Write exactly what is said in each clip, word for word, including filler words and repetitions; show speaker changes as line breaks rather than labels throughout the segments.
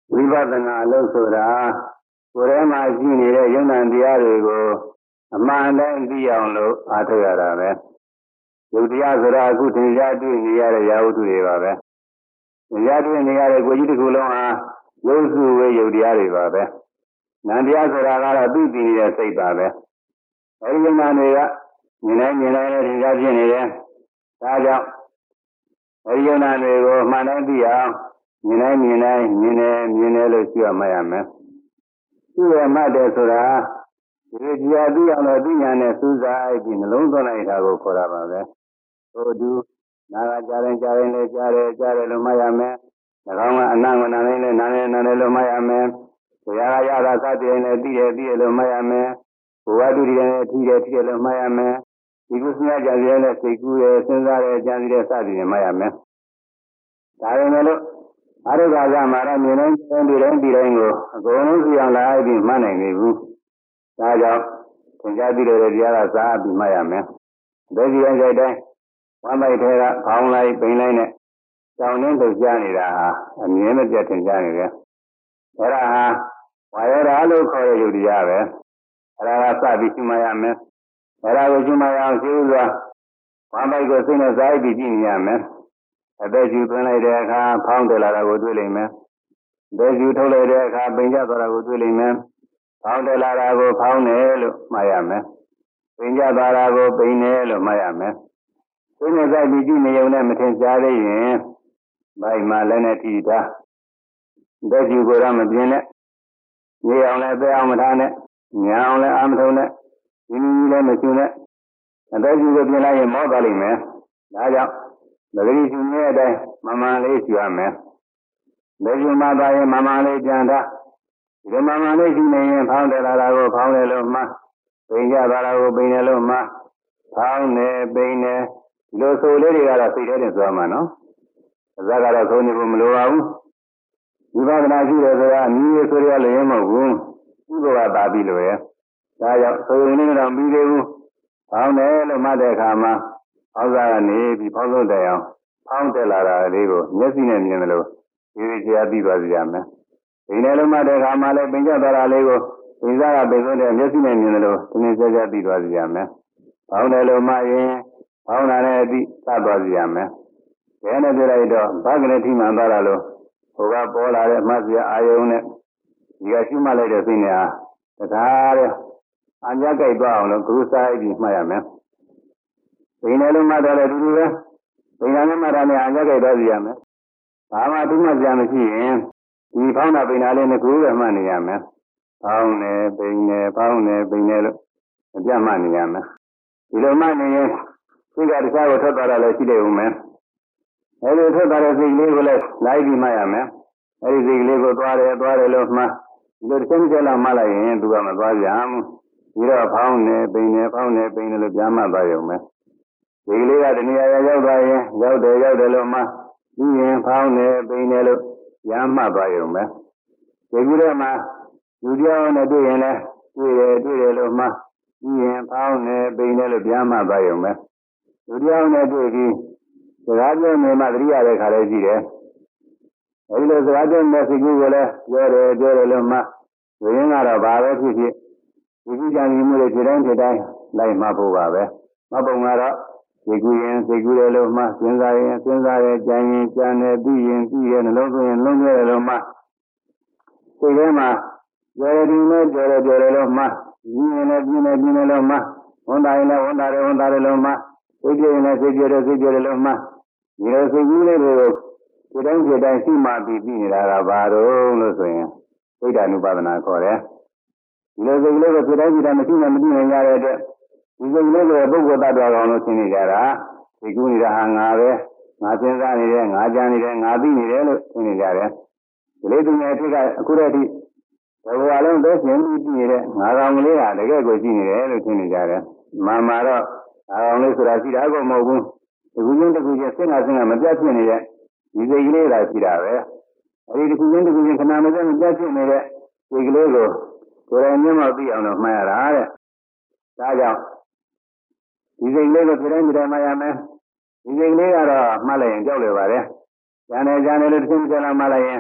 ဝိပဿနာအလုပ်ဆိုတာကိုယ်ထဲမှာရှိနေတဲ့ယုံနာတရားတွေကိုအမှန်တိုင်းသိအောင်လို့အားထုတ်ရတာပဲယုတ်တရားဆိုတာအခုသင်ကြားတွေ့နေရတဲ့ရာဟုတုတွေပါပဲသင်ကြားတွေ့နေရတဲ့ကိုယ်ကြီးတစ်ခုလုံးဟာယုတ်စုဝေယုတ်တရားတွေပါပဲနံတရားဆိုတာကတော့သိသိနေတဲ့စိတ်ပါပဲအဲဒီယုံနာတွေကမြင်နိုင်မြင်နိုင်နဲ့သင်ကြားဖြစ်နေတယ်ဒါကြောင့်အဲဒီယုံနာတွေကိုအမှန်တိုင်းသိအောင်မြင်နိုင်မြင်နိုင်မြင်တယ်မြင်တယ်လို့ရှိရမှရမယ်ရှိရမှတ်တယ်ဆိုတာဒီတရားသိအောင်လို့သိဉာဏ်နဲ့စူးစိုက်ပြီးနှလုံးသွင်းလိုက်တာကိုခေါ်တာပါပဲဟိုတူနာကကြားရင်ကြားရင်လည်းကြားတယ်ကြားတယ်လို့မှတ်ရမယ်နှာခေါင်းကအနံ့ကနားရင်လည်းနားရင်နားတယ်လို့မှတ်ရမယ်တရားကရတာစတဲ့ရင်လည်းသိတယ်သိတယ်လို့မှတ်ရမယ်ဘဝတူတည်တယ်ထီးတယ်ထီးတယ်လို့မှတ်ရမယ်ဒီကုသမြကြံရတဲ့စိတ်ကူးရစဉ်းစားရကြံစီတဲ့စသည်တွေမှတ်ရမယ်ဒါပေမဲ့လို့အရုပ်ကာကမှာတော့မြင်တိုင်းဒီတိုင်းဒီတိုင်းကိုအကုန်လုံးသိအောင်လိုက်ပြီးမှတ်နိုင်နေဘူးဒါကြောင့်သင်ကြားပြီးတဲ့တရားကစားပြီးမှတ်ရမယ်ဒုတိယကြိုက်တိုင်းဝမ်းပိုက်ထဲကခေါင်းလိုက်ပိန်လိုက်နဲ့ကြောင်နှင်းလှုပ်ရှားနေတာဟာအမြင်မပြတ်သင်ကြားနေတယ်အဲဒါဟာဝါရဓာလို့ခေါ်တဲ့ယုတ်တရားပဲအဲဒါကစပြီးရှင်းမှတ်ရမယ်အဲဒါကိုရှင်းမှတ်အောင်ရှင်းဥစွာဝမ်းပိုက်ကိုစိတ်နဲ့စားပြီးကြည့်နေရမယ်အသက်ရှူသွင်းလိုက်တဲ့အခါဖောင်းတယ်လာတာကိုတွေ့လိမ့်မယ်အသက်ရှူထုတ်လိုက်တဲ့အခါပိန်ကျသွားတာကိုတွေ့လိမ့်မယ်ဖောင်းတယ်လာတာကိုဖောင်းတယ်လို့မှတ်ရမယ်ပိန်ကျသွားတာကိုပိန်တယ်လို့မှတ်ရမယ်စိတ်နဲ့စားပြီးကြည့်နေုံနဲ့မထင်ရှားသေးရင်ဘိုက်မှာလည်းနဲ့ထိတာအသက်ရှူကိုတော့မပြင်းနဲ့ညအောင်လည်းပဲအောင်မထားနဲ့ညာအောင်လည်းအာမထုံနဲ့ဒီနည်းလည်းမရှူနဲ့အသက်ရှူကိုပြင်လိုက်ရင်မောသွားလိမ့်မယ်ဒါကြောင့်မဂရီရှင်ရဲ့အတိုင်းမမှန်လေးရှိရမယ်။လက်ရှင်မသားရင်မမှန်လေးကြံတာဒီမမှန်လေးရှိနေရင်ဖောင်းတယ်လာတာကိုဖောင်းတယ်လို့မှပိန်ကြသွားတာကိုပိန်တယ်လို့မှဖောင်းတယ်ပိန်တယ်ဒီလိုဆိုလေးတွေကတော့စိတ်ထဲတင်သွားမှာနော်။အစကတော့ဆုံးနေဖို့မလိုပါဘူး။ဝိပဿနာရှိတယ်ဆိုတာအမြည်ဆိုရလည်းမဟုတ်ဘူး။ဥပ္ပဝါပါပြီလို့ရဲ့။ဒါကြောင့်ဆိုရင်လည်းတော့ပြီးသေးဘူး။ဖောင်းတယ်လို့မှတ်တဲ့အခါမှာအောက်စားကနေပြီးဖောင်းဆုံးတယ်အောင်ဖောင်းတက်လာတာလေးကိုမျက်စိနဲ့မြင်တယ်လို့ဒီလိုကြာပြီးသွားကြရမယ်။ဒီနေ့လုံးမှတဲ့အခါမှာလည်းပင်ကျသွားတာလေးကိုပင်စားကပင်ဆုံးတဲ့မျက်စိနဲ့မြင်တယ်လို့ဒီနေ့ကြာကြာပြီးသွားကြရမယ်။ဖောင်းတယ်လို့မှရင်ဖောင်းတာနဲ့အပြီးသတ်သွားကြရမယ်။ဒါနဲ့ပြလိုက်တော့ဘာကလေးထိမှန်သွားတာလို့ဟိုကပေါ်လာတဲ့အမှတ်စရာအာယုံနဲ့ဒီကရှိမှလိုက်တဲ့စိတ်နဲ့ဟာတခါတဲ့အညာကြိုက်သွားအောင်လို့ဂရုစိုက်ပြီးမှတ်ရမယ်။ဒီနေ့လုံးမှတော့လည်းတူတူပဲဒီနေ့မှတော့လည်းအညာကြိုက်သွားစီရမယ်ဘာမှသူမှပြန်မရှိရင်ဒီဖောင်းတာပိန်တာလေးနဲ့ကိုယ်ပဲမှတ်နေရမယ်ဖောင်းနေပိန်နေဖောင်းနေပိန်နေလို့အပြတ်မှတ်နေရမယ်ဒီလိုမှတ်နေရင်စိတ်ကတခြားကိုထွက်သွားတာလည်းရှိတယ်ဦးမယ်အဲဒီထွက်သွားတဲ့စိတ်လေးကိုလည်းလိုက်ပြီးမှတ်ရမယ်အဲဒီစိတ်လေးကိုသွားတယ်သွားတယ်လို့မှတ်ဒီလိုတစ်ချက်တစ်ချက်လောက်မှတ်လိုက်ရင်သူကမသွားကြဘူးပြီးတော့ဖောင်းနေပိန်နေဖောင်းနေပိန်နေလို့ပြန်မှတ်သွားရုံပဲဒီကလေးကတဏှာရောက်သွားရင်ရောက်တယ်ရောက်တယ်လို့မှပြီးရင်ဖောင်းနေပိန်နေလို့ရမ်းမှတ်သွားရုံပဲဒီကူထဲမှာလူတယောက်နဲ့တွေ့ရင်လည်းတွေ့တယ်တွေ့တယ်လို့မှပြီးရင်ဖောင်းနေပိန်နေလို့ပြန်မှတ်သွားရုံပဲလူတယောက်နဲ့တွေ့ပြီးစကားပြောနေမှသတိရတဲ့ခါလေးရှိတယ်အဲဒီလိုစကားပြောနေတဲ့စိတ်ကူးကိုလည်းပြောတယ်ပြောတယ်လို့မှဝိရင်းကတော့ဘာပဲဖြစ်ဖြစ်ဒီကူကြံမှုတွေဒီတိုင်းဒီတိုင်းလိုက်မှတ်ဖို့ပါပဲမှတ်ပုံကတော့စိတ်ကူးရင်စိတ်ကူးတယ်လို့မှစဉ်းစားရင်စဉ်းစားရကြံရင်ကြံတယ်ပြီးရင်ပြီးရင်နှလုံးသွင်းရင်လုံးသွင်းတယ်လို့မှစိတ်ထဲမှာကြော်ရည်နဲ့ကြော်ရကြော်ရလို့မှပြီးရင်လည်းပြီးနေပြီးနေလို့မှဝန်တာရင်လည်းဝန်တာတယ်ဝန်တာတယ်လို့မှစိတ်ကြရင်လည်းစိတ်ကြတယ်စိတ်ကြတယ်လို့မှဒီလိုစိတ်ကူးလေးတွေကိုဒီတိုင်းဒီတိုင်းရှိမှပြီးပြီးနေတာကဘာတော့လို့ဆိုရင်သိက္ခာနုပါဒနာခေါ်တယ်ဒီလိုစိတ်ကလေးကိုဒီတိုင်းဒီတိုင်းမရှိနဲ့မပြီးနိုင်ရတဲ့အတွက်ဒီစိတ်ကလေးကိုပုဂ္ဂိုလ်တ attva ကောင်လို့ရှင်းနေကြတာစိတ်ကူးနေတာဟာငါပဲငါစဉ်းစားနေတယ်ငါကြံနေတယ်ငါသိနေတယ်လို့ရှင်းနေကြတယ်ဒီလေးသူငယ်အထက်ကအခုတည်းကဘဝလုံးသက်ရှင်ပြီးပြီးနေတဲ့ငါကောင်ကလေးကတကယ်ကိုရှိနေတယ်လို့ရှင်းနေကြတယ်မာမာတော့ငါကောင်လေးဆိုတာရှိတာကိုမဟုတ်ဘူးဒီကူချင်းတကူချင်းစဉ်းစားစဉ်းစားမပြတ်ဖြစ်နေတဲ့ဒီစိတ်ကလေးသာရှိတာပဲအဲဒီတကူချင်းတကူချင်းခဏမစဲမပြတ်ဖြစ်နေတဲ့စိတ်ကလေးကိုကိုယ်တိုင်မျက်မှောက်သိအောင်လို့မှတ်ရတာတဲ့ဒါကြောင့်ဒီစိတ်လေးကိုပြည်တိုင်းပြည်တိုင်းမှတ်ရမယ်ဒီစိတ်လေးကတော့မှတ်လိုက်ရင်ကြောက်လေပါတယ်ကျန်တယ်ကျန်တယ်လို့တစ်ခုတစ်ချက်လောက်မှတ်လိုက်ရင်ဒ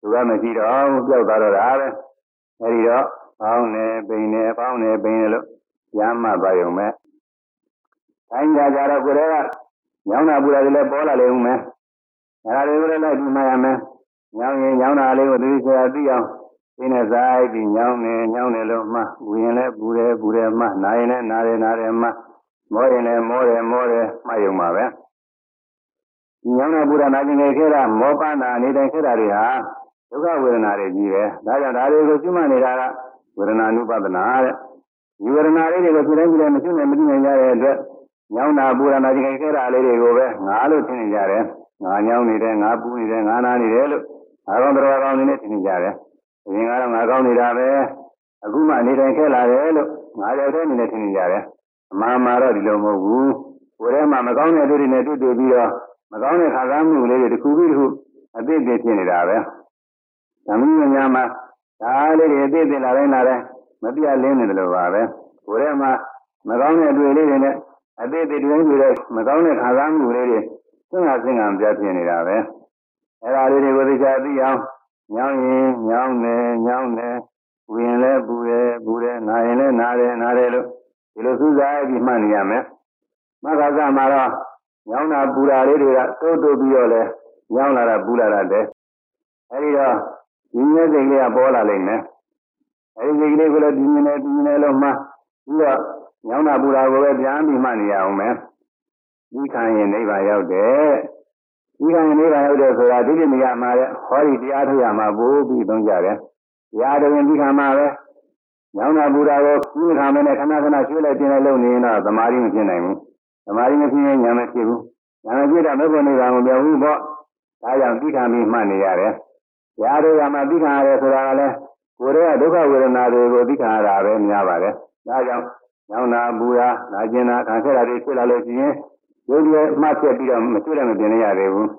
သူကမရှိတော့ပြောက်သွားတော့တာပဲအဲဒီတော့ပေါင်းနေပိန်နေပေါင်းနေပိန်နေလို့ရမ်းမှပါရုံပဲတိုင်းကြကြတော့ကိုယ်ကညောင်းတာပူတာတွေလည်းပေါ်လာလေဦးမယ်အဲဒါတွေကိုလည်းလိုက်ပြီးမှရမယ်ညောင်းရင်ညောင်းတာလေးကိုသိချာသိအောင်ဒီနဲ့စားပြီးညောင်းနေညောင်းနေလို့မှပူရင်လည်းပူတယ်ပူတယ်မှနာရင်လည်းနာတယ်နာတယ်မှမောရင်လည်းမောတယ်မောတယ်မှရုံပါပဲဒီညောင်းတာပူတာနာကျင်နေခဲ့တာမောပန်းတာနေတိုင်းခဲ့တာတွေဟာဒုက္ခဝေဒနာတွေကြီးပဲဒါကြောင့်ဒါတွေကိုကျွမ်းမနေတာကဝေဒနာနုပဒနာတဲ့ဒီဝေဒနာလေးတွေကိုပြည်တိုင်းပြည်တိုင်းမကျွမ်းနိုင်မသိနိုင်ကြတဲ့အတွက်ညောင်းတာပူတာနာကျင်နေခဲ့တာလေးတွေကိုပဲငါလို့ထင်နေကြတယ်ငါညောင်းနေတယ်ငါပူနေတယ်ငါနာနေတယ်လို့ငါကောင်းတော်ကောင်းနေနေထင်နေကြတယ်အရင်ကတော့ငါကောင်းနေတာပဲအခုမှနေတိုင်းခဲ့လာတယ်လို့ငါကြောက်တဲ့နေနဲ့ထင်နေကြတယ်အမှန်မှာတော့ဒီလိုမဟုတ်ဘူးကိုယ်ထဲမှာမကောင်းတဲ့သူတွေနဲ့တွေ့တွေ့ပြီးတော့မကောင်းတဲ့ခံစားမှုလေးတွေတစ်ခုပြီးတစ်ခုအသိသိဖြစ်နေတာပဲသမီးညာမှာဒါလေးတွေအသိသိလာတိုင်းလာတိုင်းမပြတ်လင်းနေတယ်လို့ပါပဲကိုယ်ထဲမှာမကောင်းတဲ့တွေ့လေးတွေနဲ့အသိသိတွင်ပြီးတော့မကောင်းတဲ့ခံစားမှုလေးတွေစဉ်းစားစဉ်းစားပြဖြစ်နေတာပဲအဲဒါလေးတွေကိုသိချာသိအောင်ညောင်းရင်ညောင်းတယ်ညောင်းတယ်ပူရင်လည်းပူတယ်ပူတယ်နာရင်လည်းနာတယ်နာတယ်လို့ဒီလိုစူးစိုက်ပြီးမှတ်နေရမယ်မဂ္ဂသမှာတော့ညောင်းတာပူတာလေးတွေကတိုးတိုးပြီးတော့လဲညောင်းလာတာပူလာတာတဲ့အဲဒီတော့ဒီမျက်စိလေးကပေါ်လာလိမ့်မယ်အဲဒီစိတ်ကလေးကိုလည်းဒီမြင်နေဒီမြင်နေလို့မှပြီးတော့ညောင်းတာပူတာကိုပဲပြန်ပြီးမှတ်နေရအောင်မယ်ဒီခံရင်နိဗ္ဗာန်ရောက်တယ်ဒီခံရင်နိဗ္ဗာန်ရောက်တယ်ဆိုတာဒီလိုနေရာမှာတဲ့ဟောဒီတရားထုတ်ရမှာပို့ပြီးသုံးကြတယ်တရားတော်ရင်ဒီခံမှာပဲညောင်းတာပူတာကိုဒီခံမနဲ့ခဏခဏရွှေ့လိုက်ပြင်လိုက်လို့နေရင်တော့သမာဓိမဖြစ်နိုင်ဘူးသမာဓိမဖြစ်ရင်ဉာဏ်မဖြစ်ဘူးဉာဏ်မဖြစ်တော့မဟုတ်နိဗ္ဗာန်ကိုပြောဘူးပေါ့ဒါကြောင့်ဒီခံပြီးမှတ်နေရတယ်တရားတော်ရမှာဒီခံရတယ်ဆိုတာကလည်းကိုယ်ရဲ့ဒုက္ခဝေဒနာတွေကိုသိခံရတာပဲများပါတယ်။ဒါကြောင့်ညောင်းတာပူတာနာကျင်တာခံခဲ့တာတွေဖြစ်လာလို့ရှိရင်ရုပ်ရည်မှတ်ချက်ပြီးတော့မကျွတ်လည်းမပြင်ရသေးဘူး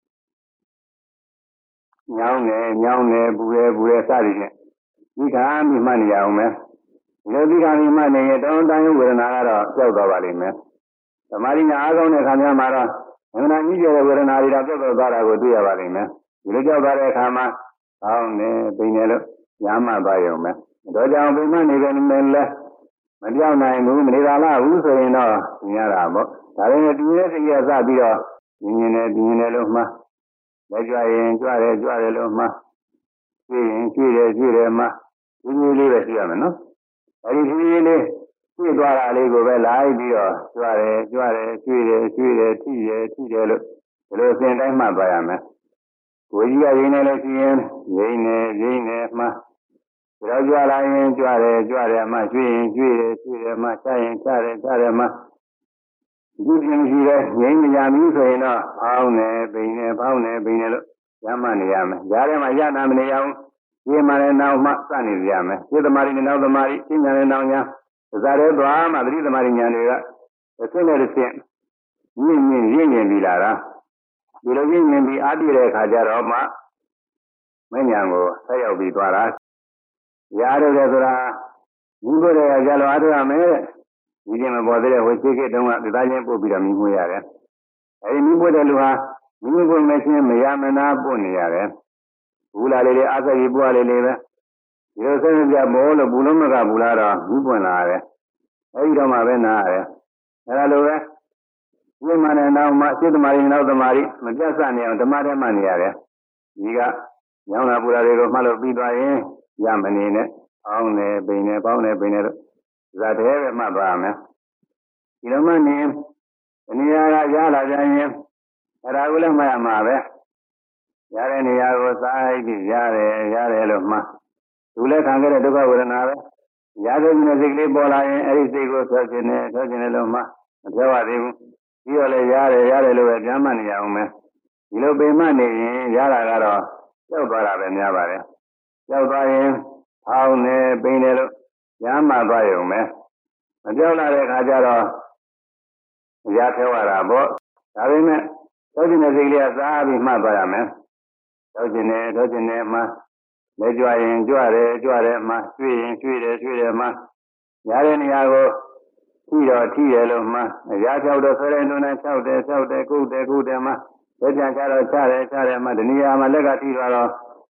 ။ညောင်းတယ်ညောင်းတယ်ပူတယ်ပူတယ်စသည်ဖြင့်ဒီခံပြီးမှတ်နေရအောင်မယ်။ဒီလိုဒီခံပြီးမှတ်နေရင်တောင်းတဝေဒနာကတော့ကြောက်သွားပါလိမ့်မယ်။သမာဓိညာအားကောင်းတဲ့ခါများမှာတော့ဝေဒနာကြီးကျယ်တဲ့ဝေဒနာတွေတော့ကြောက်သွားတာကိုတွေ့ရပါလိမ့်မယ်။ဒီလိုကြောက်သွားတဲ့အခါမှာကောင်းတယ်ပိန်တယ်လို့ရမ်းမှပါရုံပဲတော့ကြောင့်ပိန်မနေတယ်လည်းမပြောင်းနိုင်ဘူးမနေပါလားဘူးဆိုရင်တော့ညရတာပေါ့ဒါရင်ဒီနေ့စိတ်ရစပြီးတော့ညင်နေတယ်ညင်နေလို့မှလက်ကြွရင်ကြွတယ်ကြွတယ်လို့မှကြည့်ရင်ကြည့်တယ်ကြည့်တယ်မှဒီနည်းလေးပဲရှိရမယ်နော်အဲဒီဒီနည်းလေးကြည့်သွားတာလေးကိုပဲလိုက်ပြီးတော့ကြွတယ်ကြွတယ်ကြည့်တယ်ကြည့်တယ်ထိတယ်ထိတယ်လို့ဒီလိုအစဉ်တိုင်းမှပါရမယ်ကိုကြီးကရင်းနေလို့ရှိရင်ရင်းနေရင်းနေမှကြောက်ကြလာရင်ကြွတယ်ကြွတယ်မှကျွေးရင်ကျွေးတယ်ကျွေးတယ်မှချရင်ချတယ်ချတယ်မှဒီပြင်ရှိတဲ့ငြိမ်းမရဘူးဆိုရင်တော့ဖောင်းနေပိန်နေဖောင်းနေပိန်နေလို့ရမ်းမှနေရမယ်။ကြားထဲမှာရတာမနေရအောင်ဒီမှာလည်းနောက်မှစနေရမယ်။ဒီသမารီနဲ့နောက်သမารီရှင်းညာနဲ့နောက်ညာဇာရဲသွားမှသတိသမารီညာတွေကအစစ်နဲ့တစ်ဆင့်ညင်ညင်ရင်းညင်ပြီးလာတာဒီလိုရင်းညင်ပြီးအားပြည့်တဲ့အခါကျတော့မှမဉ္ဇဉ်ကိုဆက်ရောက်ပြီးသွားတာရားရတယ်ဆိုတာဒီလိုတဲ့ကြလို့အားထုတ်ရမယ်တဲ့ဒီချင်းမပေါ်သေးတဲ့ဝိသေကိတုံးကဒီသားချင်းပို့ပြီးတော့မြင်မွေးရတယ်အဲဒီမြင်မွေးတဲ့လူဟာမြင်မွေးမချင်းမရမနာပို့နေရတယ်ဘူးလာလေးလေးအားစိတ်ပွားလေးလေးပဲဒီလိုစိတ်ကြမောလို့ဘူးလုံးမကဘူးလားတော့မြင်ပွင့်လာရတယ်အဲဒီတော့မှပဲနားရတယ်အဲဒါလိုပဲဒီမှနဲ့နောက်မှစိတ်သမารီနောက်သမารီမပြတ်စနေအောင်ဓမ္မထဲမှနေရတယ်ဒီကညောင်းတာပူတာတွေကိုမှတ်လို့ပြီးသွားရင်ရမနေနဲ့အောင်းနေပိန်နေပေါင်းနေပိန်နေလို့ဇာတဲ့ပဲမှတ်ပါမယ်ဒီလိုမှနေနေရာကရလာကြရင်အဲ့ဒါကိုလည်းမှတ်ရမှာပဲရတဲ့နေရာကိုစားပြီးရတယ်ရတယ်လို့မှသူလည်းခံခဲ့တဲ့ဒုက္ခဝေဒနာပဲရတဲ့စိတ်ကလေးပေါ်လာရင်အဲ့ဒီစိတ်ကိုဆွဲခြင်းနဲ့ဆွဲခြင်းနဲ့လို့မှမပြောရသေးဘူးပြီးတော့လည်းရတယ်ရတယ်လို့ပဲပြန်မှတ်နေရအောင်မယ်ဒီလိုပိန်မှတ်နေရင်ရတာကတော့ကြောက်သွားတာပဲများပါတယ်ကြောက်သွားရင်ဖောင်းနေပိန်တယ်လို့ရမ်းမှသွားရုံပဲမပြောက်လာတဲ့အခါကျတော့ရထဲဝတာပေါ့ဒါပေမဲ့သောကျင်တဲ့စိတ်လေးကစားပြီးမှတ်သွားရမယ်သောကျင်နေသောကျင်နေမှလက်ကြွရင်ကြွတယ်ကြွတယ်မှရွှေ့ရင်ရွှေ့တယ်ရွှေ့တယ်မှရတဲ့နေရာကိုထိတော့ထိတယ်လို့မှရဖြောက်တော့ဆွဲတယ်လို့နဲ့ဖြောက်တယ်ဖြောက်တယ်ကုတ်တယ်ကုတ်တယ်မှလက်ပြန်ချတော့ချတယ်ချတယ်မှဒီနေရာမှာလက်ကထိသွားတော့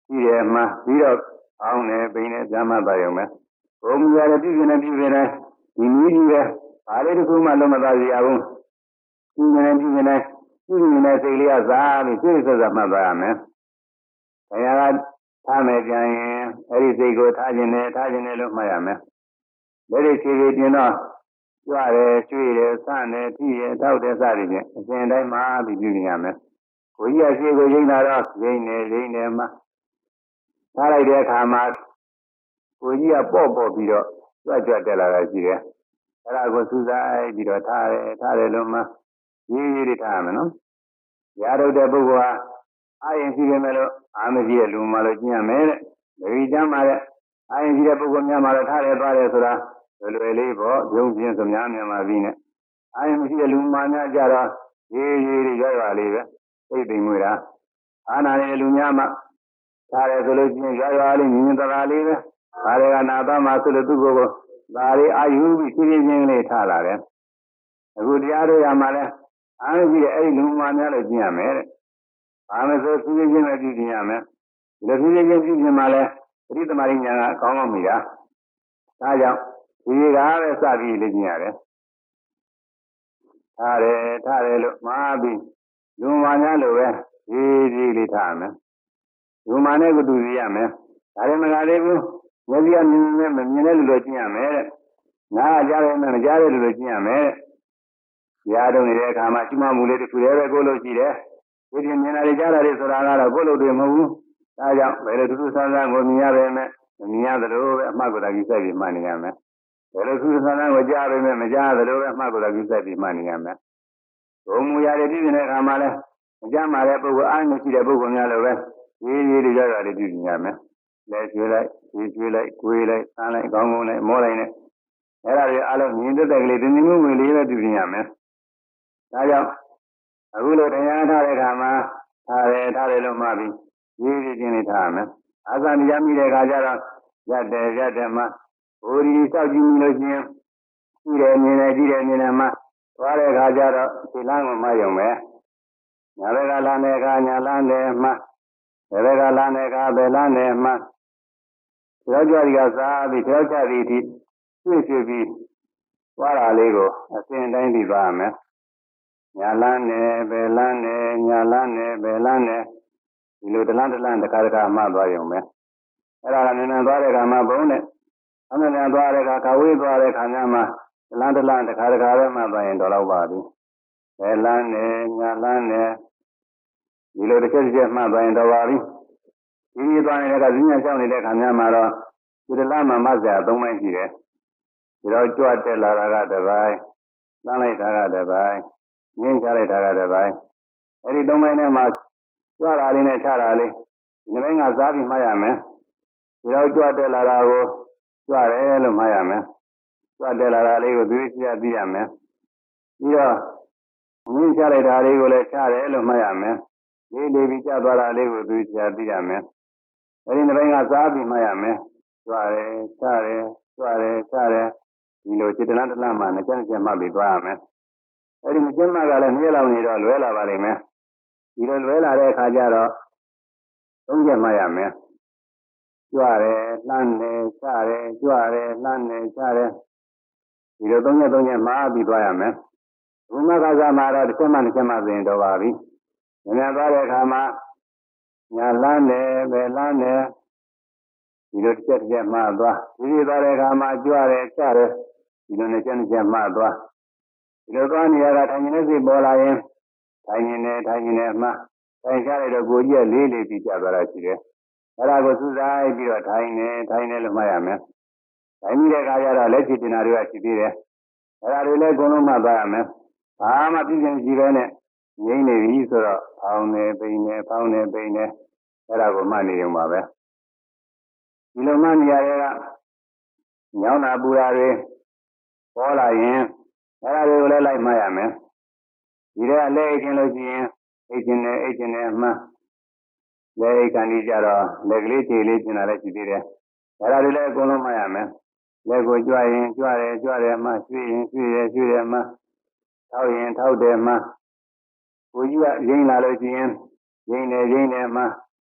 ရှိတယ်မှပြီးတော့အောင်းတယ်ပိန်တယ်ကြမ်းမှပါရုံပဲဘုံမူရတဲ့ပြည်နေပြည်နေဒီနည်းကြီးပဲဘာလေးတစ်ခုမှလုံးမသားစီအောင်ပြည်နေပြည်နေပြည်နေတဲ့စိတ်လေးကစားပြီးစိတ်ဆက်ဆက်မှတ်ပါရမယ်။တရားကထားမယ်ကြရင်အဲ့ဒီစိတ်ကိုထားခြင်းနဲ့ထားခြင်းနဲ့လို့မှတ်ရမယ်။လက်ရခြေခြေပြင်တော့ကြွရဲကျွေးတယ်စတယ်ထိရတောက်တယ်စသည်ဖြင့်အစဉ်တိုင်းမှာပြီးပြုနေရမယ်။ကိုကြီးကရှိကိုရင်းလာတော့ရင်းနေရင်းနေမှထားလိုက်တဲ့အခါမှာကိုကြီးကပေါ့ပေါ့ပြီးတော့ကြွကြွတက်လာတာရှိတယ်။အဲ့ဒါကိုစူးစိုက်ပြီးတော့ထားတယ်ထားတယ်လို့မှရေးရေးတွေထားရမယ်နော်။ရာထုတ်တဲ့ပုဂ္ဂိုလ်ဟာအာရင်ရှိနေမယ်လို့အာမရှိတဲ့လူမှလို့ကျင့်ရမယ်တဲ့။ဒီကျမ်းမှာတဲ့အာရင်ရှိတဲ့ပုဂ္ဂိုလ်များမှာတော့ထားတယ်သွားတယ်ဆိုတာလွယ်လွယ်လေးပေါ့ရုံးပြင်းစများမြန်မာပြည်နဲ့အာရင်မရှိတဲ့လူမှများကြတော့ရေးရေးတွေရွရွလေးပဲသိသိမွေတာအာနာတဲ့လူများမှာထားတယ်ဆိုလို့ချင်းရွရွလေးမြင်မြင်တရာလေးပဲဒါတွေကနာသားမှာဆိုလို့သူ့ကိုယ်ကိုဒါလေးအာယူပြီးဖြည်းဖြည်းချင်းလေးထားလာတယ်။အခုတရားတို့ရမှာလဲအားရှိတဲ့အဲ့ဒီလူမှများလို့ကျင့်ရမယ်တဲ့။ဘာမဆိုဖြည်းဖြည်းချင်းပဲပြုကျင့်ရမယ်။ဒီလိုဖြည်းဖြည်းချင်းပြုကျင့်မှလဲပရိသမารိညာကအကောင်းကောင်းမိတာ။ဒါကြောင့်ဒီကပဲစပြီးလေ့ကျင့်ရတယ်။ထားတယ်ထားတယ်လို့မှားပြီးလူမှများလို့ပဲဒီဒီလေးထားရမယ်။လူမှနဲ့ကတူစီရမယ်။ဒါလည်းမကလေးဘူး။မျက်စိကမြင်နေမမြင်တဲ့လူလိုကျင့်ရမယ်တဲ့။နားကကြားတယ်မကြားတဲ့လူလိုကျင့်ရမယ်တဲ့။ရားတော့နေတဲ့အခါမှာရှိမှမူလေးတစ်ခုတည်းပဲကိုလို့ရှိတယ်။ဒီပြင်မြင်လာကြတာတွေဆိုတာကတော့ကိုလို့တွေမဟုတ်ဘူး။ဒါကြောင့်ဘယ်လိုတူတူဆန်းဆန်းကိုမြင်ရပဲနဲ့မမြင်ရသလိုပဲအမှတ်ကိုယ်တိုင်စိုက်ပြီးမှတ်နေရမယ်။ဘယ်လိုတူတူဆန်းဆန်းကိုကြားပဲနဲ့မကြားသလိုပဲအမှတ်ကိုယ်တိုင်စိုက်ပြီးမှတ်နေရမယ်။ဘုံမူရတဲ့ပြည်နေတဲ့အခါမှာလဲမကြားမှာတဲ့ပုဂ္ဂိုလ်အားမရှိတဲ့ပုဂ္ဂိုလ်များလိုပဲရေးရေးတွေကြရလေးပြုနေရမယ်။လက်ကျွေးလိုက်ရေးကျွေးလိုက်ကိုယ်လိုက်ဆန်းလိုက်ကောင်းကောင်းလိုက်မောလိုက်နဲ့အဲ့ဒါတွေအားလုံးမြင်တဲ့ကလေးတင်းတင်းမှုဝင်လေးပဲပြုနေရမယ်။ဒါကြောင့်အခုလိုတရားထားတဲ့အခါမှာထားတယ်ထားတယ်လို့မှပြီးရေးရေးချင်းလေးထားရမယ်။အာသနိယမိတဲ့အခါကျတော့ရက်တယ်ရက်တယ်မှဘိုးဒီစောက်ကြည့်လို့ရှိရင်ကြည့်တယ်မြင်တယ်ကြည့်တယ်မြင်တယ်မှသွားတဲ့အခါကျတော့ဒီလမ်းကိုမှယုံမယ်။ညာဘက်ကလမ်းတဲ့အခါညာလမ်းတယ်မှဘယ်ဘက်ကလမ်းတဲ့အခါဘယ်လမ်းတယ်မှကြောက်ကြရီကစားပြီးကြောက်ကြရီဒီရွှေ့ရွှေ့ပြီးသွားတာလေးကိုအစဉ်တိုင်းပြီးသွားရမယ်။ညာလန်းနဲ့ဘယ်လန်းနဲ့ညာလန်းနဲ့ဘယ်လန်းနဲ့ဒီလိုတလန်းတလန်းတစ်ခါတစ်ခါမှသွားရုံပဲ။အဲ့ဒါကနည်းနည်းသွားတဲ့အခါမှာဘုံနဲ့အမှန်တရားသွားတဲ့အခါခဝေးသွားတဲ့အခါများမှာတလန်းတလန်းတစ်ခါတစ်ခါပဲမှသွားရင်တော့တော့ပါပြီ။ဘယ်လန်းနဲ့ညာလန်းနဲ့ဒီလိုတစ်ချက်တစ်ချက်မှသွားရင်တော့ပါပြီ။ဒီနေ့သွားနေတဲ့ကဈဉ္ညာရှောင်းနေတဲ့အခါများမှာတော့ဒီတလားမှာမဆရာသုံးပိုင်းရှိတယ်။ဒီတော့ကြွတက်လာတာကတစ်ပိုင်းလမ်းလိုက်တာကတစ်ပိုင်းငင်းချလိုက်တာကတစ်ပိုင်းအဲဒီသုံးပိုင်းထဲမှာကြွတာလေးနဲ့ချတာလေးဒီနေ့ကစားပြီးမှတ်ရမယ်ဒီတော့ကြွတက်လာတာကိုကြွတယ်လို့မှတ်ရမယ်ကြွတက်လာတာလေးကိုသိသိသိရမယ်ပြီးတော့ငင်းချလိုက်တာလေးကိုလည်းချတယ်လို့မှတ်ရမယ်လေးလေးပြီးကြသွားတာလေးကိုသိသိသိရမယ်အဲဒီနေ့ကစားပြီးမှတ်ရမယ်ကြွတယ်ချတယ်ကြွတယ်ချတယ်ဒီလိုจิตတလန်းတလန်းမှနှစ်ချက်နှစ်ချက်မှပြီးသွားရမယ်အဲဒီနှစ်ချက်မှကလည်းမြဲလောင်နေတော့လွဲလာပါလိမ့်မယ်ဒီလိုလွဲလာတဲ့အခါကျတော့သုံးချက်မှရမယ်ကြွတယ်လှမ်းတယ်ချတယ်ကြွတယ်လှမ်းတယ်ချတယ်ဒီလိုသုံးချက်သုံးချက်မှပြီးသွားရမယ်ဘုမကစားမှာတော့တစ်ချက်မှတစ်ချက်မှဆိုရင်တော့ပါပြီညနေသွားတဲ့အခါမှာညာလှမ်းတယ်ပဲလှမ်းတယ်ဒီလိုတစ်ချက်တစ်ချက်မှသွားဒီလိုသွားတဲ့အခါမှာကြွတယ်ချတယ်ဒီလိုနဲ့ချက်တစ်ချက်မှသွားဒီလိုသွားနေရတာထိုင်နေစိတ်ပေါ်လာရင်ထိုင်နေထိုင်နေမှထိုင်ချလိုက်တော့ကိုကြီးကလေးလေးပြီးကြသွားတာရှိတယ်အဲ့ဒါကိုစူးစိုက်ပြီးတော့ထိုင်နေထိုင်နေလို့မှတ်ရမယ်ထိုင်ပြီးတဲ့အခါကျတော့လက်ချတင်တာတွေကရှိသေးတယ်အဲ့ဒါတွေလည်းအကုန်လုံးမှတ်သွားရမယ်ဘာမှပြည့်စုံကြည့်ပဲနဲ့ငြိမ့်နေပြီဆိုတော့ဖောင်းနေပိန်နေဖောင်းနေပိန်နေအဲ့ဒါကိုမှတ်နေရုံပါပဲဒီလိုမှနေရတဲ့ကညောင်းတာပူတာတွေပေါ်လာရင်အဲ့ဒါတွေကိုလည်းလိုက်မှတ်ရမယ်ဒီထဲအလဲအိတ်ခြင်းလို့ရှိရင်အိတ်ခြင်းနဲ့အိတ်ခြင်းနဲ့မှလဲအိတ်ခံပြီးကြတော့လက်ကလေးခြေလေးကျင်လာလည်းရှိသေးတယ်အဲ့ဒါတွေလည်းအကုန်လုံးမှတ်ရမယ်လက်ကိုကြွရင်ကြွတယ်ကြွတယ်မှရွှေ့ရင်ရွှေ့တယ်ရွှေ့တယ်မှထောက်ရင်ထောက်တယ်မှကိုကြီးကရင်းလာလို့ရှိရင်ရင်းတယ်ရင်းတယ်မှ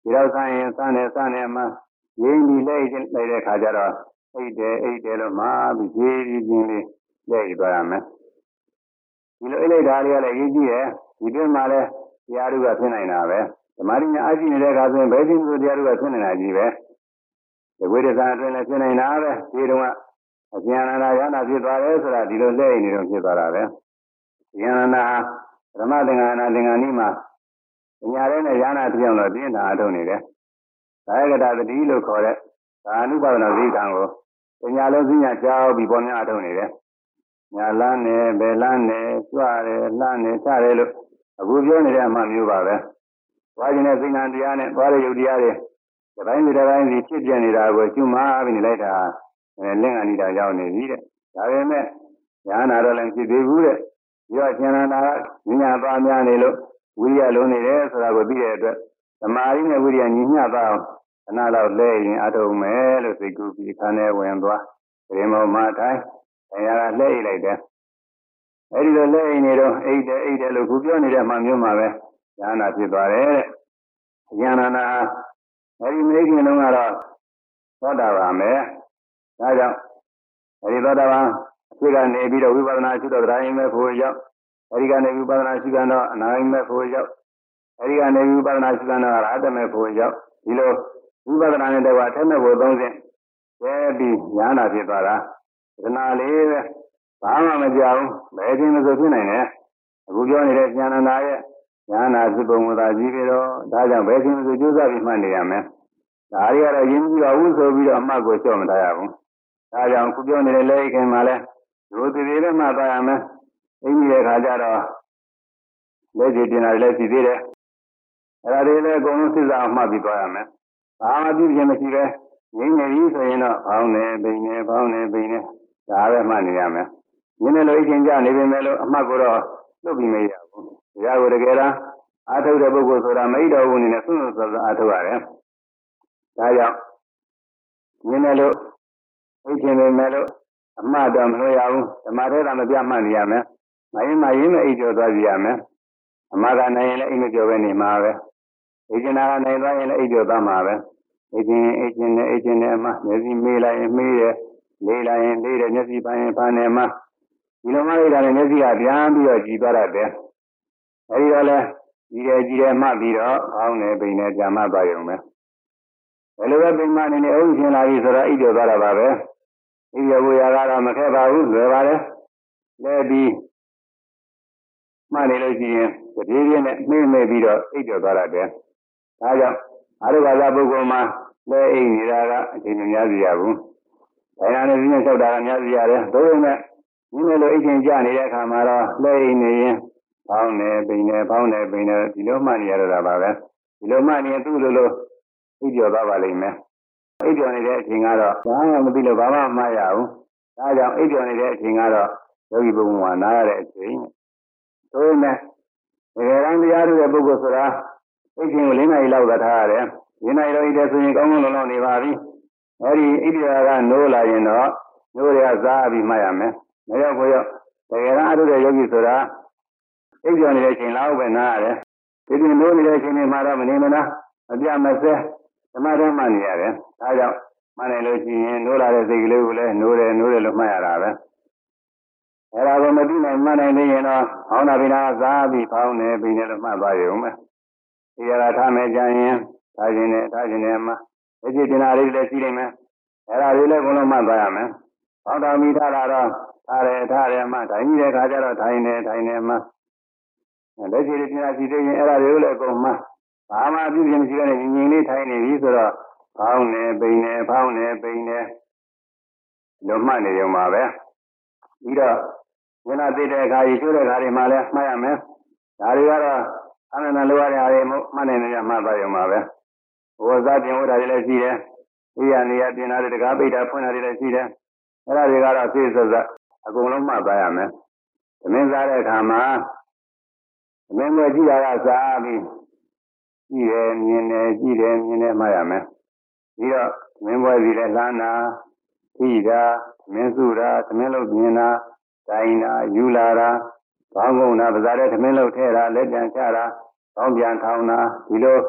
ဒီတော့ဆန်းရင်ဆန်းတယ်ဆန်းတယ်မှရင်းပြီးလက်လိုက်တဲ့ခါကျတော့အိတ်တယ်အိတ်တယ်လို့မှပြီးရေးပြီးချင်းလေးလက်ရသွားရမယ်ဒီလိုအိတ်လိုက်တာလေးကလည်းရေးကြည့်တယ်ဒီတွင်းမှာလည်းတရားဓုကဖြစ်နိုင်တာပဲဓမ္မရင်းအကြည့်နေတဲ့အခါဆိုရင်ဘယ်ချင်းဆိုတရားဓုကဖြစ်နေတာကြီးပဲဒီဝိရဇာအတွင်းလည်းဖြစ်နေတာပဲဒီတုန်းကအကျဉ်းအနာရဟနာဖြစ်သွားတယ်ဆိုတာဒီလိုလက်နေတော့ဖြစ်သွားတာပဲဉာဏနာဓမ္မသင်္ကနာသင်္ကနီမှာပညာရဲနဲ့ဉာဏပြောင်းလို့ပြင်းတာအထုတ်နေတယ်ဒါယကတသတိလို့ခေါ်တဲ့ဒါအနုပါဒနာသိကံကိုပညာလုံးသိညာကြောက်ပြီးပေါ်များအထုတ်နေတယ်ညာလန်းနဲ့ဘယ်လန်းနဲ့ကြွတယ်လှမ်းနဲ့ချတယ်လို့အခုပြောနေတဲ့အမှမျိုးပါပဲသွားခြင်းနဲ့စိတ်နာတရားနဲ့သွားတဲ့ယုတ်တရားတွေဒီတိုင်းဒီတိုင်းစီဖြစ်ပြနေတာကိုကျွမ်းမပြီးနေလိုက်တာအဲလင့်အနိတာရောက်နေပြီတဲ့ဒါပေမဲ့ဉာဏတော့လည်းဖြစ်သေးဘူးတဲ့ရောကျန်တာကညညာပါများနေလို့ဝိရိယလုံးနေတယ်ဆိုတာကိုသိတဲ့အတွက်သမာဓိနဲ့ဝိရိယညီမျှပါအောင်ခဏလောက်လဲရင်အထုံးမယ်လို့စိတ်ကူးပြီးခါနဲ့ဝင်သွားဒီမောမထိုင်တရားကလဲလိုက်တယ်အဲဒီလိုလဲနေတော့အိတ်တယ်အိတ်တယ်လို့ခုပြောနေတဲ့မှမျိုးမှာပဲဉာဏဖြစ်သွားတယ်တဲ့ဉာဏနာအဲဒီမိခင်တုန်းကတော့သောတာပန်ပဲဒါကြောင့်အဲဒီသောတာပန်အဖြစ်ကနေပြီးတော့ဝိပဿနာရှုတော့တိုင်းမဲ့ဖို့ရောက်အဲဒီကနေဝိပဿနာရှုတော့အနာဂိမဲ့ဖို့ရောက်အဲဒီကနေဝိပဿနာရှုတော့အရဟတမဲ့ဖို့ရောက်ဒီလိုဝိပဿနာနဲ့တကွာထက်မဲ့ဖို့သုံးဆင့်ကျဲပြီးဉာဏဖြစ်သွားတာဒနာလေးပဲဘာမှမကြောက်ဘယ်ချင်းမဆိုဖြစ်နိုင်တယ်အခုပြောနေတဲ့ဉာဏနာရဲ့ဉာဏဖြစ်ပုံမသာကြီးပြီးတော့ဒါကြောင့်ဘယ်ချင်းမဆိုကြိုးစားပြီးမှတ်နေရမယ်ဒါရီကတော့ရင်းပြီးတော့ဝုဆိုပြီးတော့အမှတ်ကိုလျှော့မထားရဘူးဒါကြောင့်ခုပြောနေတဲ့လက်ခင်မှာလဲရိုးသေးသေးနဲ့မှတ်သွားရမယ်အင်းကြီးတဲ့ခါကျတော့လက်ကြီးတင်တာလည်းရှိသေးတယ်အဲ့ဒါတွေလည်းအကုန်လုံးစစ်စားမှတ်ပြီးသွားရမယ်ဘာမှပြုခြင်းမရှိပဲငြိမ့်နေပြီဆိုရင်တော့ဘောင်းနေပိန်နေဘောင်းနေပိန်နေဒါပဲမှတ်နေရမယ်ညနေလိုအချင်းကြနေပေမဲ့လို့အမှတ်ကိုတော့လွတ်ပြီးမရဘူးတရားကိုတကယ်လားအာထုတ်တဲ့ပုဂ္ဂိုလ်ဆိုတာမိတော်ဝင်နေနဲ့စွန့်စွန့်စွန့်အာထုတ်ရတယ်ဒါကြောင့်ညနေလိုအချင်းပေမဲ့လို့အမှတ်တော့မလို့ရဘူးဓမ္မထဲကမပြမှတ်နေရမယ်မရင်မရင်နဲ့အိတ်ကျော်သွားကြည့်ရမယ်အမှတ်ကနိုင်ရင်လည်းအိတ်မကျော်ပဲနေမှာပဲအိတ်ကျင်နာကနိုင်သွားရင်လည်းအိတ်ကျော်သွားမှာပဲအိတ်ကျင်အိတ်ကျင်နဲ့အိတ်ကျင်နဲ့အမှမျက်စိမေးလိုက်ရင်မေးတယ်လေးလိုက်ရင်လေးတယ်မျက်စိပိုင်းရင်ပိုင်းတယ်မှဒီလိုမှလိုက်တာလည်းမျက်စိကပြန်ပြီးတော့ကြည်သွားတတ်တယ်အဲဒီတော့လဲကြည်တယ်ကြည်တယ်မှပြီးတော့အောင်းတယ်ပိန်တယ်ကြာမှသွားရုံပဲဘယ်လိုပဲပိန်မှနေနေအုပ်ရှင်လာပြီဆိုတော့အိတ်ကျော်သွားတာပါပဲအိတ်ကျော်ကိုရကတော့မခက်ပါဘူးလွယ်ပါလေလဲပြီးမှနေလို့ရှိရင်တပြေးပြေးနဲ့နှိမ့်နေပြီးတော့အိတ်ကျော်သွားတတ်တယ်ဒါကြောင့်အရုပ်ကသာပုဂ္ဂိုလ်မှာလဲအိတ်နေတာကအချိန်မများစီရဘူးဒါရနဲ့ပြင်းလျှောက်တာကများစီရတယ်သို့ပေမဲ့ဒီလိုလိုအိတ်ချင်းကြနေတဲ့အခါမှာတော့လဲအိတ်နေရင်ဖောင်းနေပိန်နေဖောင်းနေပိန်နေဒီလိုမှနေရတော့တာပါပဲဒီလိုမှနေရင်သူ့လိုလိုအိတ်ကျော်သွားပါလိမ့်မယ်အိတ်ကျော်နေတဲ့အချိန်ကတော့ဘာမှမသိလို့ဘာမှမမှားရဘူးဒါကြောင့်အိတ်ကျော်နေတဲ့အချိန်ကတော့ယောဂီပုဂ္ဂိုလ်ကနားရတဲ့အချိန်သို့ပေမဲ့တကယ်တမ်းတရားထုတဲ့ပုဂ္ဂိုလ်ဆိုတာအိတ်ချင်းကို၄နာရီလောက်သာထားရတယ်၄နာရီလောက်အိတ်တယ်ဆိုရင်ကောင်းကောင်းလုံးလုံးနေပါပြီအဲဒီအိတ်တရားကနိုးလာရင်တော့နိုးရစားပြီးမှတ်ရမယ်မရောက်ကိုရောက်တကယ်တမ်းအထုတဲ့ယောဂီဆိုတာအိတ်ကျော်နေတဲ့အချိန်လောက်ပဲနားရတယ်ဒီဒီနိုးနေတဲ့အချိန်တွေမှာတော့မနေမလားမပြမစဲဓမ္မဓမ္မနေရတယ်ဒါကြောင့်မှတ်နိုင်လို့ရှိရင်နိုးလာတဲ့စိတ်ကလေးကိုလည်းနိုးတယ်နိုးတယ်လို့မှတ်ရတာပဲအဲ့ဒါကိုမသိနိုင်မှတ်နိုင်နေရင်တော့ဟောင်းတာပိနာစားပြီးဖောင်းနေပြီးနေလို့မှတ်သွားရုံပဲဒီရတာထားမယ်ကြရင်ထားခြင်းနဲ့ထားခြင်းနဲ့မှအကြည့်တင်တာလေးလည်းရှိနေမယ်အဲ့ဒါလေးလည်းဘုံလုံးမှတ်သွားရမယ်ဟောင်းတာမိထားတာတော့ထားတယ်ထားတယ်မှထိုင်နေတဲ့ခါကျတော့ထိုင်နေထိုင်နေမှလက်ရှိတင်တာရှိသေးရင်အဲ့ဒါလေးလည်းအကုန်မှဘာမှပြုခြင်းမရှိတဲ့ညီညီလေးထိုင်နေပြီဆိုတော့ဖောင်းနေပိန်နေဖောင်းနေပိန်နေလို့မှတ်နေရုံပါပဲပြီးတော့ဉာဏ်သိတဲ့အခါကြီးကျိုးတဲ့အခါတွေမှာလည်းမှတ်ရမယ်ဒါတွေကတော့အနန္တလိုရတဲ့အားတွေမှတ်နေနေမှတ်ပါရုံပါပဲဘဝစားပြင်ဝတ်တာတွေလည်းရှိတယ်ဣယနေရပြင်တာတွေတကားပိတ်တာဖွင့်တာတွေလည်းရှိတယ်အဲ့ဒါတွေကတော့သိစစအကုန်လုံးမှတ်ပါရမယ်သမင်းစားတဲ့အခါမှာသမင်းပဲကြည့်တာကစားပြီးကြည့်တယ်မြင်တယ်ကြည့်တယ်မြင်တယ်မှတ်ရမယ်ပြီးတော့သမင်းပွဲစီလည်းလှမ်းတာကြည့်တာသမင်းစုတာသမင်းလုံးမြင်တာတိုင်းတာယူလာတာဘောင်းကုန်တာပါးစားတဲ့သမင်းလုံးထဲတာလက်ပြန်ချတာဘောင်းပြန်ထောင်းတာဒီလို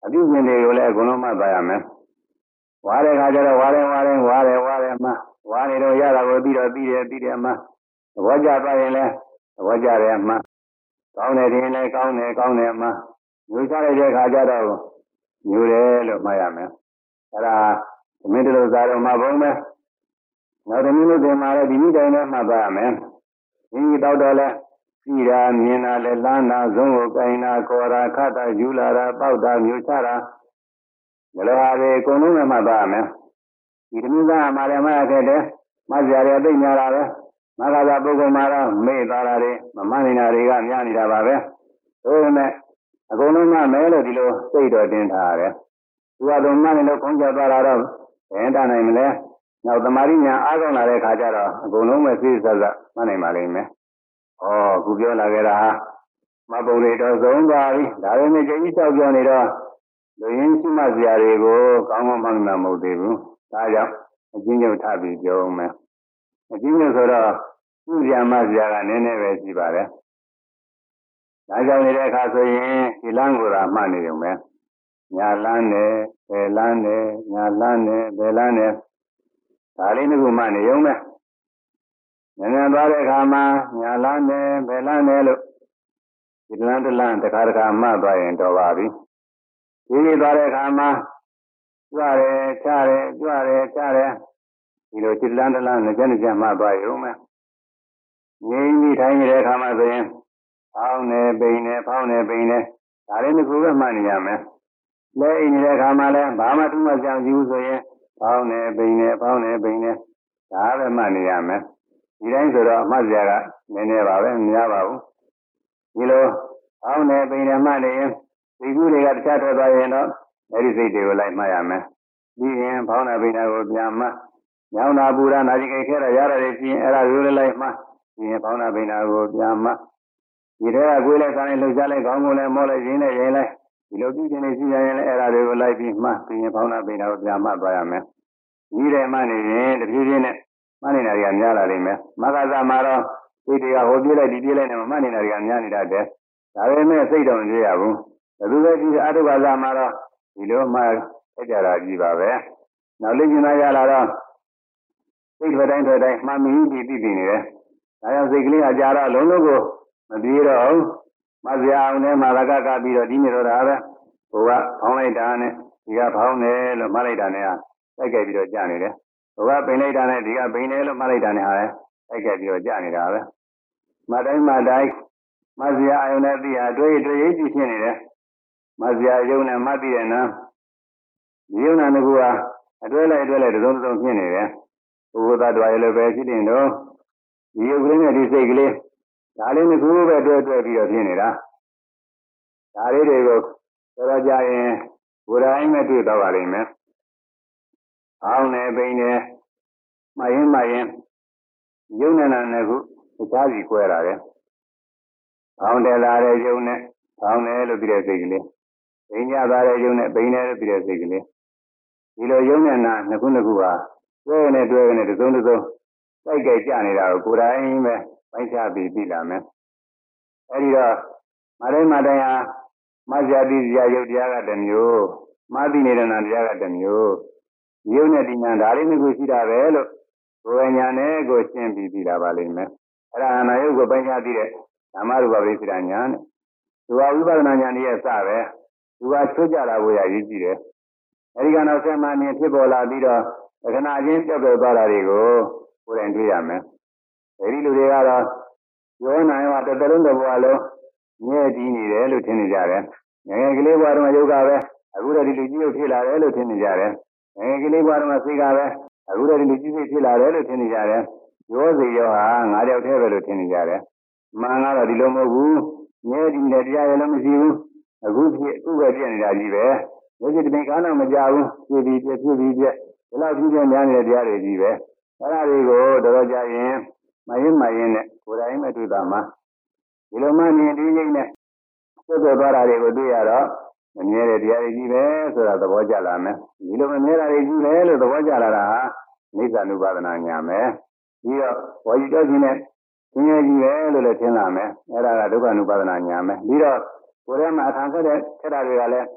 အပြုမြင်တွေကိုလည်းအကုန်လုံးမှတ်ပါရမယ်ဝါတဲ့ခါကျတော့ဝါတယ်ဝါတယ်ဝါတယ်ဝါတယ်မှဝါနေတော့ရတာကိုပြီးတော့ပြီးတယ်ပြီးတယ်မှသဘောကျသွားရင်လည်းသဘောကျတယ်မှကောင်းတယ်တင်လည်းကောင်းတယ်ကောင်းတယ်မှမျိုးချလိုက်တဲ့ခါကျတော့မျိုးတယ်လို့မှတ်ရမယ်အဲ့ဒါသမင်းတလို့စားတော့မှဘုံပဲနောက်သမင်းလို့တင်မှာလည်းဒီနည်းတိုင်းနဲ့မှတ်ပါရမယ်ဒီတော့တော့လဲကြည်တာမြင်တာလဲလမ်းတာဇုံးကိုကိုင်တာခေါ်တာခတ်တာယူလာတာပေါက်တာမျိုးချတာဘယ်လိုဟာတွေအကုန်လုံးနဲ့မှတ်ပါရမယ်ဒီသမင်းသားမှာလည်းမှတ်ခဲ့တယ်မှတ်ကြရသိညာတာပဲမဂ္ဂသာပုဂ္ဂိုလ်မှာတော့မေ့သွားတာတွေမမှန်နေတာတွေကများနေတာပါပဲဒါပေမဲ့အကုန်လုံးမှမဲလို့ဒီလိုစိတ်တော်တင်ထားရတယ်သူကတော့မှန်တယ်လို့ခေါင်းကျသွားတာတော့ဘယ်တတ်နိုင်မလဲနောက်သမာဓိညာအားကောင်းလာတဲ့ခါကျတော့အကုန်လုံးပဲသိစစမှတ်နိုင်ပါလိမ့်မယ်ဩခုပြောလာကြတာဟာမပုံတွေတော့သုံးပါပြီဒါပေမဲ့ကြည်ကြီးလျှောက်ပြောနေတော့လူရင်းရှိမှစရာတွေကိုကောင်းကောင်းမှန်မှန်မဟုတ်သေးဘူးဒါကြောင့်အချင်းချင်းထပ်ပြီးပြောမယ်အချင်းချင်းဆိုတော့သူ့ဇာမဇာကနည်းနည်းပဲရှိပါတယ်။ဒါကြောင့်နေတဲ့အခါဆိုရင်ဒီလမ်းကိုသာမှတ်နေုံပဲ။ညာလမ်းနဲ့ဘယ်လမ်းနဲ့ညာလမ်းနဲ့ဘယ်လမ်းနဲ့ဒါလေးတစ်ခုမှတ်နေုံပဲ။ဉာဏ်သွားတဲ့အခါမှာညာလမ်းနဲ့ဘယ်လမ်းနဲ့လို့ဒီလမ်းတစ်လမ်းတစ်ခါတစ်ခါမှတ်သွားရင်တော်ပါပြီ။ဒီလိုသွားတဲ့အခါမှာကြွရဲချရဲကြွရဲချရဲဒီလိုဒီလမ်းတစ်လမ်းနဲ့ကျက်ကျက်မှတ်သွားရုံပဲ။ငြိမ်းပြီးထိုင်နေတဲ့အခါမှာဆိုရင်ဖောင်းနေပိန်နေဖောင်းနေပိန်နေဒါလေးတစ်ခုပဲမှတ်နေရမယ်။လဲအိမ်နေတဲ့အခါမှာလည်းဘာမှထူးမှကြောင်ကြည့်ဘူးဆိုရင်ဖောင်းနေပိန်နေဖောင်းနေပိန်နေဒါပဲမှတ်နေရမယ်။ဒီတိုင်းဆိုတော့အမှတ်စရာကနည်းနည်းပါပဲမများပါဘူး။ဒီလိုဖောင်းနေပိန်နေမှတ်နေရင်ဒီကူတွေကတခြားထွက်သွားရင်တော့အဲဒီစိတ်တွေကိုလိုက်မှတ်ရမယ်။ပြီးရင်ဖောင်းနေပိန်နေကိုပြန်မှတ်ညောင်းတာပူတာနာကျင်ခဲတာရတာတွေပြင်အဲ့ဒါရိုးလေးလိုက်မှဒီရင်ဖောင်းတာပိန်တာကိုပြန်မှဒီထဲကကိုယ်လည်းစားနေလှုပ်ရှားလိုက်ခေါင်းကိုလည်းမောလိုက်ရင်းနဲ့ရင်လိုက်ဒီလိုပြုခြင်းနေရှိရင်လည်းအဲ့ဒါတွေကိုလိုက်ပြီးမှဒီရင်ဖောင်းတာပိန်တာကိုပြန်မှသွားရမယ်ဒီထဲမှနေရင်တဖြည်းဖြည်းနဲ့မှနေတာတွေကများလာလိမ့်မယ်မဂ္ဂဇမှာတော့စိတ်တွေကဟိုပြေးလိုက်ဒီပြေးလိုက်နဲ့မှနေတာတွေကများနေတတ်တယ်ဒါပေမဲ့စိတ်တော့မပြေရဘူးဘယ်သူပဲကြည့်အတုပါဇမှာတော့ဒီလိုမှဆက်ကြတာကြီးပါပဲနောက်လိမ့်ကျင်လာကြလာတော့စိတ်ထွက်တိုင်းထွက်တိုင်းမှမင်းကြီးတည်တည်နေတယ်။ဒါကြောင့်စိတ်ကလေးအကြာတော့လုံးလုံးကိုမပြေတော့ဘူး။မစရာအောင်နဲ့မာရကကပြီးတော့ဒီနေတော့တာပဲ။ဟိုကဖောင်းလိုက်တာနဲ့ဒီကဖောင်းတယ်လို့မှတ်လိုက်တာနဲ့တိုက်ကြိုက်ပြီးတော့ကြာနေတယ်။ဟိုကပိန်လိုက်တာနဲ့ဒီကပိန်တယ်လို့မှတ်လိုက်တာနဲ့ဟာတိုက်ကြိုက်ပြီးတော့ကြာနေတာပဲ။မတိုင်းမတိုင်းမစရာအောင်နဲ့သိဟာတွေ့တွေ့ရေးကြည့်ဖြစ်နေတယ်။မစရာယုံနဲ့မှတ်ပြီးတဲ့နာယုံနာကအတွဲလိုက်အတွဲလိုက်တုံးတုံးဖြစ်နေတယ်။ဘုရားတော်ရလည်းပဲရှိတင်တော့ဒီရုပ်ကလေးနဲ့ဒီစိတ်ကလေးဒါလေးနှစ်ခုပဲတွဲတွဲပြီးတော့ဖြစ်နေတာဒါလေးတွေကိုတော်တော်ကြာရင်ဘုရားအိမ်နဲ့တွေ့တော့ပါလိမ့်မယ်အောင်းနေပိန်နေမရင်မရင်ယုံနေတာနဲ့ခုအခြားစီကွဲလာတယ်အောင်းတယ်လာတဲ့ယုံနဲ့အောင်းတယ်လို့ပြီးတဲ့စိတ်ကလေးပိန်ကြသွားတဲ့ယုံနဲ့ပိန်တယ်လို့ပြီးတဲ့စိတ်ကလေးဒီလိုယုံနေတာနှစ်ခုနှစ်ခုဟာတွဲနဲ့တွဲနဲ့တစ်စုံတစ်စုံတိုက်ကြိုက်ကြနေတာကိုကိုယ်တိုင်ပဲပိုင်းခြားပြီးသိလာမယ်အဲဒီတော့မတိုင်းမတိုင်းဟာမဇ္ဇတိဇာယုတ်တရားကတစ်မျိုးမသိနေတဲ့နာတရားကတစ်မျိုးယုတ်နဲ့ဒီညာဒါလေးမျိုးရှိတာပဲလို့ကိုယ်ဉာဏ်နဲ့ကိုရှင်းပြီးသိလာပါလိမ့်မယ်အဲ့ဒါအနာယုတ်ကိုပိုင်းခြားသိတဲ့ဓမ္မရူပပရိစ္ဆေဒညာနဲ့သူကဝိပဿနာဉာဏ်ရဲ့စပဲသူကချွတ်ကြတာကိုရည်ကြည့်တယ်အဲဒီကနောက်ဆက်မှနေဖြစ်ပေါ်လာပြီးတော့ခဏချင်းပြတ်ပြတ်သွားတာတွေကိုကိုယ်တိုင်တွေ့ရမယ်အဲဒီလူတွေကတော့ယောနိုင်မှာတစ်သက်လုံးတစ်ဘဝလုံးမြဲတည်နေတယ်လို့ထင်နေကြတယ်ငယ်ငယ်ကလေးဘဝတုန်းကယုတ်ကပဲအခုတော့ဒီလူကြီးရုပ်ဖြစ်လာတယ်လို့ထင်နေကြတယ်ငယ်ငယ်ကလေးဘဝတုန်းကစိတ်ကပဲအခုတော့ဒီလူကြီးစိတ်ဖြစ်လာတယ်လို့ထင်နေကြတယ်ရောစိတ်ရောဟာငါးယောက်တည်းပဲလို့ထင်နေကြတယ်မှန်ကတော့ဒီလိုမဟုတ်ဘူးမြဲတည်နေတဲ့တရားရလည်းမရှိဘူးအခုဖြစ်အခုပဲပြည့်နေတာကြီးပဲဒီစိတ်တပင်ကားတော့မကြဘူးဖြစ်ပြီးပြဖြစ်ပြီးပြဒီလောက်ကြီးပြများနေတဲ့တရားတွေကြီးပဲအဲ့ဒါတွေကိုတော်တော်ကြာရင်မရင်မရင်နဲ့ကိုယ်တိုင်မဲ့တွေ့တာမှာဒီလိုမှမြင်ဒီစိတ်နဲ့သွတ်သွတ်သွားတာတွေကိုတွေ့ရတော့မမြဲတဲ့တရားတွေကြီးပဲဆိုတာသဘောကျလာမယ်ဒီလိုမမြဲတာတွေကြီးပဲလို့သဘောကျလာတာဟာနိစ္စ ानु ပါဒနာညာမယ်ပြီးတော့ဝါယူတော့ခြင်းနဲ့သင်ရကြီးပဲလို့လည်းထင်လာမယ်အဲ့ဒါကဒုက္ခ ानु ပါဒနာညာမယ်ပြီးတော့ကိုယ်ထဲမှာအထံဆက်တဲ့ခက်တာတွေကလည်း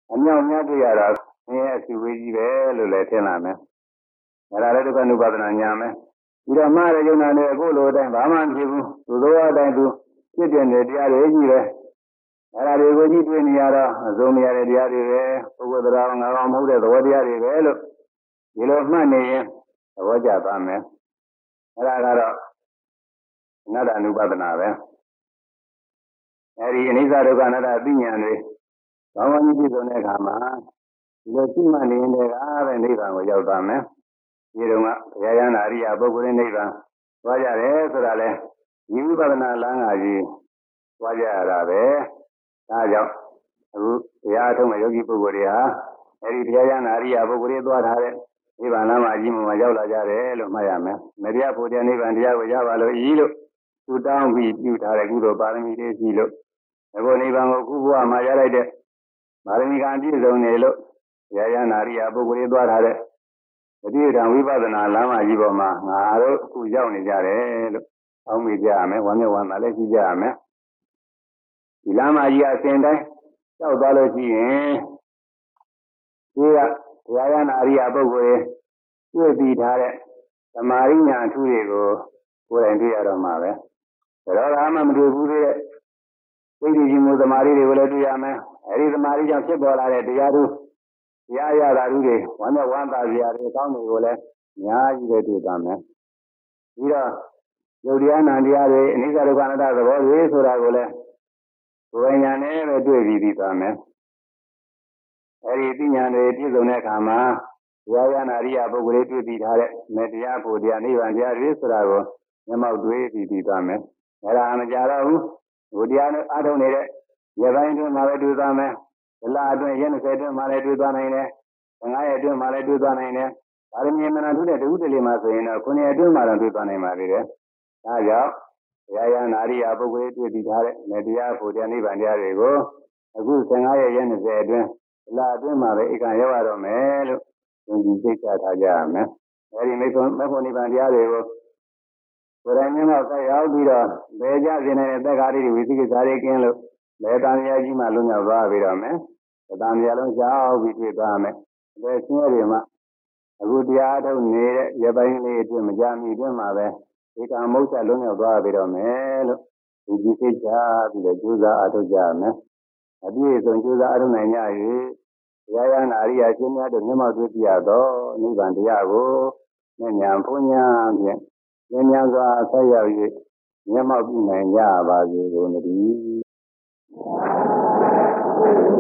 အမြောက်များတွေ့ရတာဆင်းရဲအစီဝေးကြီးပဲလို့လည်းထင်လာမယ်။အဲ့ဒါလည်းဒုက္ခ ानु ပါဒနာညာမယ်။ဒီတော့မှားတဲ့ယုံနာနဲ့အခုလိုအတိုင်းဘာမှမဖြစ်ဘူး။သူသောအတိုင်းသူဖြစ်တဲ့နေတရားတွေကြီးပဲ။အဲ့ဒါတွေကိုကြည့်တွေ့နေရတော့အစုံမရတဲ့တရားတွေပဲပုဂ္ဂိုလ်တရားငါကောင်မဟုတ်တဲ့သဘောတရားတွေပဲလို့ဒီလိုမှတ်နေရင်သဘောကျသွားမယ်။အဲ့ဒါကတော့အနတ္တ ानु ပါဒနာပဲ။အဲဒီအနိစ္စဒုက္ခအနတ္တအသိဉာဏ်တွေဘာဝကြီးပြည့်စုံတဲ့အခါမှာဒီလိုရှိမှနေနေတဲ့ကပဲနိဗ္ဗာန်ကိုရောက်သွားမယ်။ဒီတော့ကဘုရားရဟန္တာအရိယာပုဂ္ဂိုလ်ရဲ့နိဗ္ဗာန်သွားကြတယ်ဆိုတာလဲဒီဝိပဿနာလမ်းကကြီးသွားကြရတာပဲ။ဒါကြောင့်အခုဘုရားထုံးတဲ့ယောဂီပုဂ္ဂိုလ်တွေဟာအဲဒီဘုရားရဟန္တာအရိယာပုဂ္ဂိုလ်တွေသွားထားတဲ့နိဗ္ဗာန်လမ်းမှာကြီးမှရောက်လာကြတယ်လို့မှတ်ရမယ်။မတရားဖို့တဲ့နိဗ္ဗာန်တရားကိုရပါလို့ဤလို့သူတောင်းပြီးပြုထားတဲ့ကုသိုလ်ပါရမီတွေရှိလို့အခုနိဗ္ဗာန်ကိုခုဘဝမှာရလိုက်တဲ့ပါရမီကံပြည့်စုံနေလို့ရယနာရိယပုဂ္ဂိုလ်တွေသွားထားတဲ့တတိယဓမ္မဝိပဿနာလမ်းမကြီးပေါ်မှာငါတို့အခုရောက်နေကြတယ်လို့အောက်မေ့ကြရမယ်ဝမ်းမြောက်ဝမ်းသာလည်းရှိကြရမယ်ဒီလမ်းမကြီးအစဉ်တိုင်းရောက်သွားလို့ရှိရင်ဒီကရယနာရိယပုဂ္ဂိုလ်တွေတွေ့ပြီးထားတဲ့သမာဓိညာအထူးတွေကိုကိုယ်တိုင်တွေ့ရတော့မှာပဲဒါတော့မှမတွေ့ဘူးတဲ့သိတိကြီးမှုသမာဓိတွေကိုလည်းတွေ့ရမယ်အဲဒီသမာဓိကြောင့်ဖြစ်ပေါ်လာတဲ့တရားသူတရားရတာတွေဝမ်းနဲ့ဝမ်းသာစရာတွေအကောင်းတွေကိုလည်းအများကြီးပဲတွေ့ပါမယ်ပြီးတော့ယုတ်တရားနံတရားတွေအနိစ္စဒုက္ခအနတ္တသဘောတွေဆိုတာကိုလည်းကိုယ်ဉာဏ်နဲ့ပဲတွေ့ပြီးပြီးသွားမယ်အဲဒီသိဉာဏ်တွေပြည့်စုံတဲ့အခါမှာတရားရနာရိယပုဂ္ဂိုလ်တွေတွေ့ပြီးထားတဲ့မေတ္တရားဖို့တရားနိဗ္ဗာန်တရားတွေဆိုတာကိုမျက်မှောက်တွေ့ပြီးပြီးသွားမယ်အဲဒါမကြတော့ဘူးဘုရားနဲ့အားထုတ်နေတဲ့ရပိုင်းတွင်မှာလည်းတွေ့သွားမယ်။ဒလအတွင်းရက်နှစ်ဆယ်အတွင်းမှာလည်းတွေ့သွားနိုင်တယ်။ငါးရက်အတွင်းမှာလည်းတွေ့သွားနိုင်တယ်။ဒါရမီမနာထုတဲ့တဝုတလေမှာဆိုရင်တော့ခုနှစ်အတွင်းမှာတော့တွေ့သွားနိုင်ပါသေးတယ်။ဒါကြောင့်ဘုရားရနာရိယပုဂ္ဂိုလ်တွေ့ပြီးထားတဲ့မေတ္တရားဖို့တရားနိဗ္ဗာန်တရားတွေကိုအခုဆယ်ငါးရက်ရက်နှစ်ဆယ်အတွင်းဒလအတွင်းမှာပဲဧကံရောက်ရတော့မယ်လို့သင်ကြီးသိချထားကြရမယ်။အဲဒီမေဖို့မေဖို့နိဗ္ဗာန်တရားတွေကိုကိုယ်တိုင်မျက်မှောက်ဆက်ရောက်ပြီးတော့ဘယ်ကြစေနေတဲ့သက်္ကားတွေဝိသိကိစ္စတွေကင်းလို့လေတံမြာကြီးမှလွတ်မြောက်သွားပြီးတော့မယ်။တံမြာလုံးကြောက်ပြီးတွေ့သွားမယ်။ဒါဆင်းရဲတွေမှာအခုတရားထုတ်နေတဲ့ရပိုင်းလေးအတွင်းမကြမီအတွင်းမှာပဲဒီကံမုတ်ချက်လွတ်မြောက်သွားပြီးတော့မယ်လို့ဒီကြည့်စိတ်ချပြီးတော့ကြိုးစားအားထုတ်ကြရမယ်။အပြည့်အစုံကြိုးစားအားထုတ်နိုင်ကြ၍တရားရနာရိယာရှင်များတို့မျက်မှောက်တွေ့ကြသောနိဗ္ဗာန်တရားကိုဉာဏ်ဉာဏ်ဘုံညာဖြင့်ဉာဏ်ဉာဏ်စွာဆက်ရောက်၍မျက်မှောက်ပြုနိုင်ကြပါစေကုန်သတည်း